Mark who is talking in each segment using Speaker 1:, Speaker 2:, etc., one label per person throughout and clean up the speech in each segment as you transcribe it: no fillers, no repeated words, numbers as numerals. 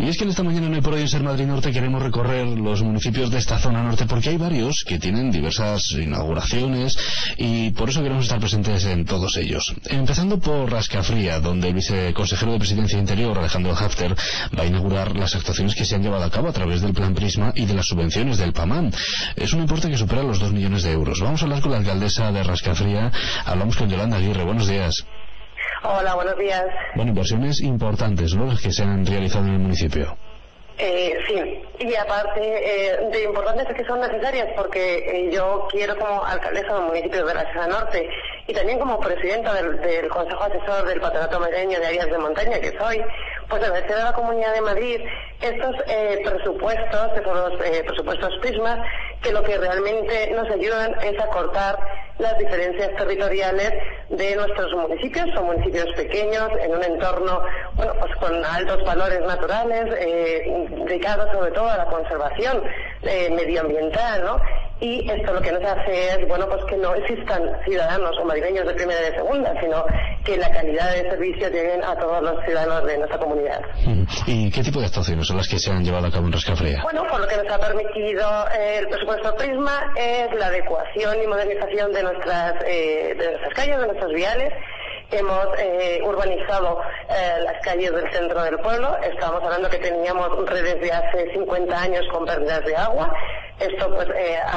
Speaker 1: Y es que en esta mañana no hay por hoy en Ser Madrid Norte queremos recorrer los municipios de esta zona norte porque hay varios que tienen diversas inauguraciones y por eso queremos estar presentes en todos ellos. Empezando por Rascafría, donde el viceconsejero de Presidencia e Interior, Alejandro Hafter, va a inaugurar las actuaciones que se han llevado a cabo a través del Plan Prisma y de las subvenciones del PAMAN. Es un importe que supera los 2 millones de euros. Vamos a hablar con la alcaldesa de Rascafría. Hablamos con Yolanda Aguirre. Buenos días.
Speaker 2: Hola, buenos días.
Speaker 1: Bueno, inversiones importantes, ¿no?, las que se han realizado en el municipio.
Speaker 2: Sí, y aparte de importantes es que son necesarias porque yo quiero como alcaldesa del municipio de la Sierra Norte y también como presidenta del Consejo Asesor del Patronato Madrileño de Áreas de Montaña que soy, pues agradecer a la Comunidad de Madrid estos presupuestos, que son los presupuestos Prisma, que lo que realmente nos ayudan es a cortar las diferencias territoriales de nuestros municipios. Son municipios pequeños, en un entorno, bueno, pues con altos valores naturales, dedicados sobre todo a la conservación medioambiental, ¿no? Y esto lo que nos hace es, bueno, pues que no existan ciudadanos o madrileños de primera y de segunda, sino que la calidad de servicio lleguen a todos los ciudadanos de nuestra comunidad.
Speaker 1: ¿Y qué tipo de actuaciones son las que se han llevado a cabo en Rascafría?
Speaker 2: Bueno, pues lo que nos ha permitido el presupuesto Prisma es la adecuación y modernización de nuestras calles, de nuestros viales. Hemos urbanizado las calles del centro del pueblo. Estamos hablando que teníamos redes de hace 50 años con pérdidas de agua. Esto pues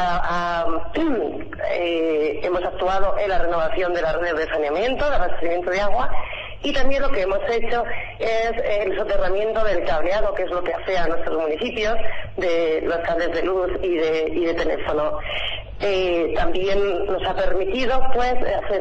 Speaker 2: hemos actuado en la renovación de las redes de saneamiento, de abastecimiento de agua, y también lo que hemos hecho es el soterramiento del cableado, que es lo que hace a nuestros municipios, de los cables de luz y de teléfono. También nos ha permitido pues hacer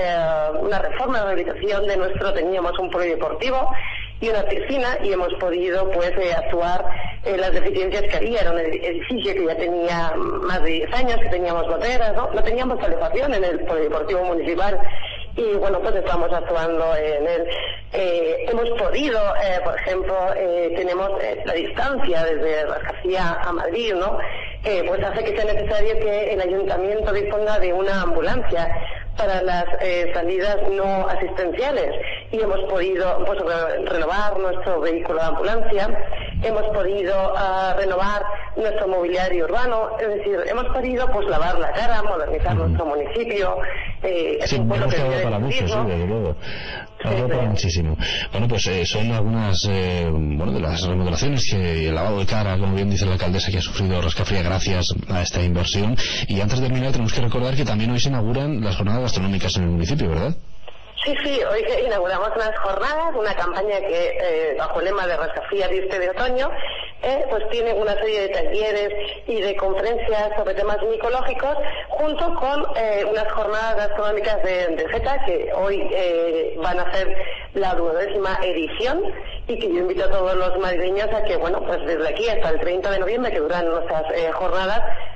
Speaker 2: una reforma de rehabilitación de teníamos un polideportivo y una piscina, y hemos podido pues actuar en las deficiencias que había. Era un edificio que ya tenía más de 10 años, que teníamos goteras, no teníamos calefacción en el polideportivo municipal, y bueno, pues estamos actuando en él. Hemos podido, por ejemplo, tenemos la distancia desde Rascafría a Madrid, ¿no? Pues hace que sea necesario que el ayuntamiento disponga de una ambulancia para las salidas no asistenciales, y hemos podido pues renovar nuestro vehículo de ambulancia, hemos podido renovar nuestro mobiliario urbano, es decir, hemos podido pues lavar la cara, modernizar nuestro municipio.
Speaker 1: Sí, bueno, que para mucho, sí, desde luego. Para muchísimo. Bueno, pues son algunas de las remodelaciones y el lavado de cara, como bien dice la alcaldesa, que ha sufrido Rascafría gracias a esta inversión. Y antes de terminar tenemos que recordar que también hoy se inauguran las jornadas gastronómicas en el municipio, ¿verdad?
Speaker 2: Sí, hoy inauguramos unas jornadas, una campaña que bajo el lema de Rascafría Viste de Otoño, pues tiene una serie de talleres y de conferencias sobre temas micológicos, junto con unas jornadas gastronómicas de Zeta, que hoy van a ser la 12ª edición, y que yo invito a todos los madrileños a que, bueno, pues desde aquí hasta el 30 de noviembre, que duran nuestras jornadas,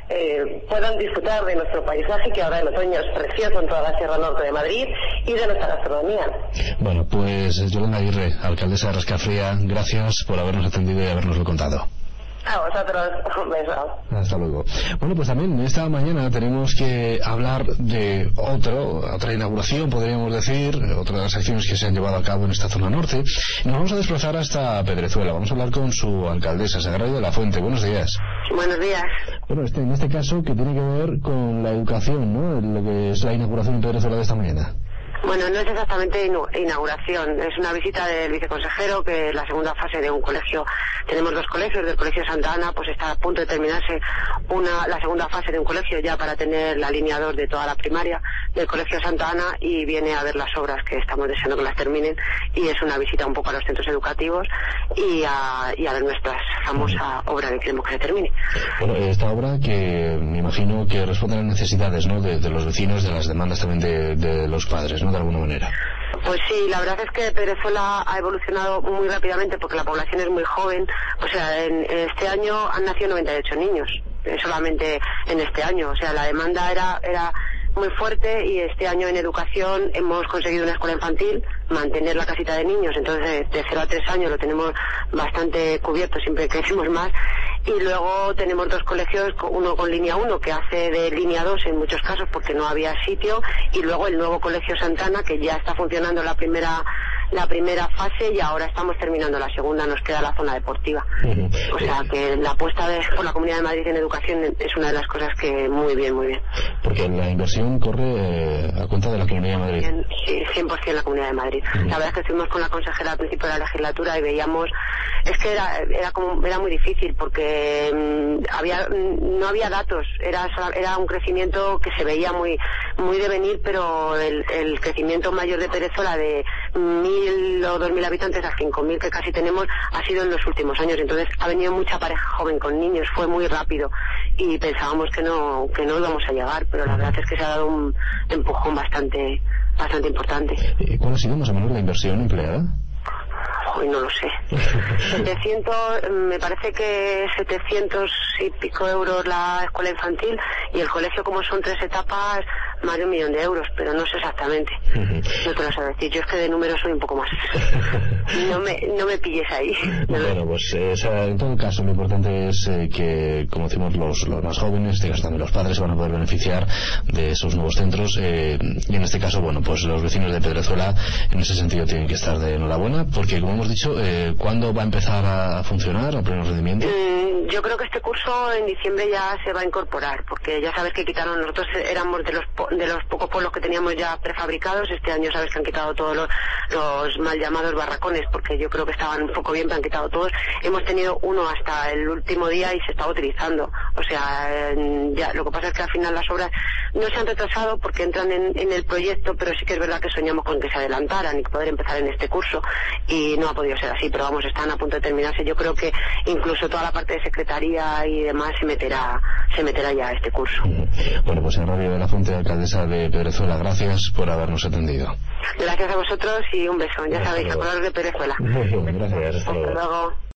Speaker 2: puedan disfrutar de nuestro paisaje, que ahora en otoño es precioso en toda la Sierra Norte de Madrid, y de nuestra gastronomía. Bueno,
Speaker 1: pues Yolanda Aguirre, alcaldesa de Rascafría, gracias por habernos atendido y habernoslo contado.
Speaker 2: A vosotros, un beso.
Speaker 1: Hasta luego. Bueno, pues también esta mañana tenemos que hablar de otra inauguración, podríamos decir, otra de las acciones que se han llevado a cabo en esta zona norte. Nos vamos a desplazar hasta Pedrezuela. Vamos a hablar con su alcaldesa, Sagrario de la Fuente. Buenos días.
Speaker 2: Buenos días.
Speaker 1: Bueno, en este caso, que tiene que ver con la educación, ¿no?, lo que es la inauguración en Pedrezuela de esta mañana.
Speaker 3: Bueno, no es exactamente inauguración, es una visita del viceconsejero, que es la segunda fase de un colegio. Tenemos 2 colegios, del Colegio Santa Ana, pues está a punto de terminarse la segunda fase de un colegio ya para tener la línea 2 de toda la primaria del Colegio Santa Ana, y viene a ver las obras que estamos deseando que las terminen, y es una visita un poco a los centros educativos y a ver nuestra famosa obra que queremos que se termine.
Speaker 1: Bueno, esta obra que me imagino que responde a las necesidades, ¿no?, de los vecinos, de las demandas también de los padres, ¿no?, de alguna manera.
Speaker 3: Pues sí, la verdad es que Pedrezuela ha evolucionado muy rápidamente porque la población es muy joven. O sea, en este año han nacido 98 niños, solamente en este año. O sea, la demanda era muy fuerte, y este año en educación hemos conseguido una escuela infantil, mantener la casita de niños, entonces de 0 a 3 años lo tenemos bastante cubierto, siempre crecemos más. Y luego tenemos 2 colegios, uno con línea 1 que hace de línea 2 en muchos casos porque no había sitio, y luego el nuevo Colegio Santana, que ya está funcionando la primera la primera fase y ahora estamos terminando la segunda, nos queda la zona deportiva. O sea que la apuesta por la Comunidad de Madrid en educación es una de las cosas que muy bien.
Speaker 1: Porque la inversión corre a cuenta de la Comunidad de Madrid.
Speaker 3: Sí, 100% la Comunidad de Madrid. La verdad es que estuvimos con la consejera al principio de la legislatura y veíamos, es que era muy difícil porque no había datos, era un crecimiento que se veía muy de venir, pero el crecimiento mayor de Perezola de 1.000 o 2.000 habitantes a 5.000 que casi tenemos ha sido en los últimos años. Entonces ha venido mucha pareja joven con niños, fue muy rápido y pensábamos que no íbamos a llegar, pero la verdad es que se ha dado un empujón bastante importante.
Speaker 1: ¿Cuál ha sido más o menos la inversión empleada?
Speaker 3: Hoy no lo sé. 700, me parece que 700 y pico euros la escuela infantil y el colegio, como son 3 etapas, más de 1 millón de euros, pero no sé exactamente. No te lo sé decir, yo es que de números soy un poco más. No me pilles ahí.
Speaker 1: Bueno, pues en todo caso lo importante es que, como decimos, los más jóvenes, también los padres, se van a poder beneficiar de esos nuevos centros y en este caso, bueno, pues los vecinos de Pedrezuela en ese sentido tienen que estar de enhorabuena, porque como hemos dicho, ¿cuándo va a empezar a funcionar a pleno rendimiento?
Speaker 3: Yo creo que este curso en diciembre ya se va a incorporar, porque ya sabes que quitaron, nosotros éramos de los pocos pueblos que teníamos ya prefabricados. Este año sabes que han quitado todos los mal llamados barracones, porque yo creo que estaban un poco bien, pero han quitado todos. Hemos tenido uno hasta el último día y se estaba utilizando. O sea, ya lo que pasa es que al final las obras no se han retrasado porque entran en el proyecto, pero sí que es verdad que soñamos con que se adelantaran y poder empezar en este curso, y no ha podido ser así, pero vamos, están a punto de terminarse. Yo creo que incluso toda la parte de secretaría y demás se meterá ya a este curso.
Speaker 1: Bueno, pues en Radio de la Fuente, alcaldesa de Pedrezuela, gracias por habernos atendido.
Speaker 3: Gracias a vosotros y un beso. Ya sabéis, acordaros de Pedrezuela.
Speaker 1: Muy bien, gracias.
Speaker 3: Hasta luego.